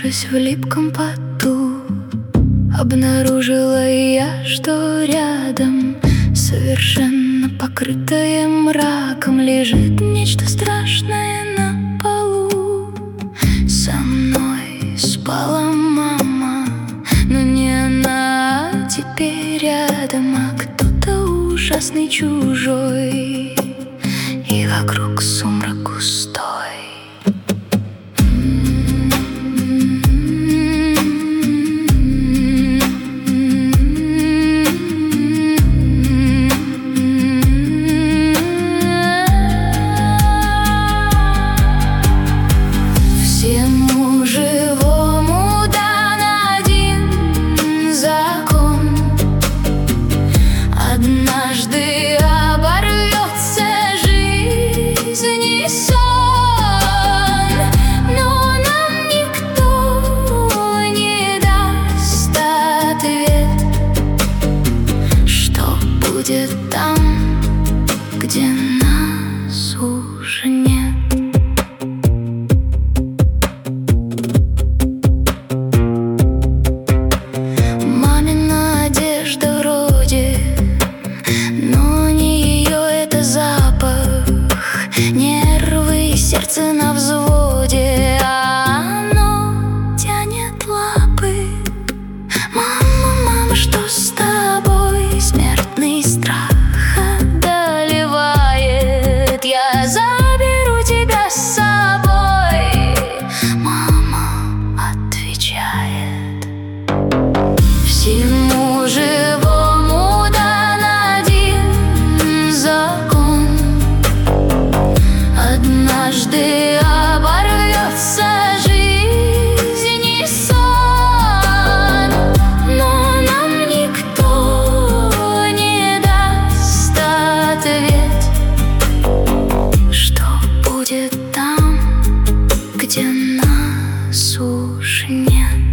Проснувшись в липком поту, обнаружила я, что рядом, совершенно покрытое мраком, лежит нечто страшное на полу. Со мной спала мама, но не она, а теперь рядом, а кто-то ужасный чужой, и вокруг сумрак густой. Всему живому дан один закон: однажды оборвется жизнь и сон. Но нам никто не даст ответ, что будет там, где нас уже нет. Сердце на взводе, а оно тянет лапы. Мама, мама, что с тобой? Смертный страх одолевает. Я заберу тебя с собой. Мама отвечает: всему живому дан один закон: однажды оборвется жизнь и сон. Но нам никто не даст ответ, что будет там, где нас уж нет.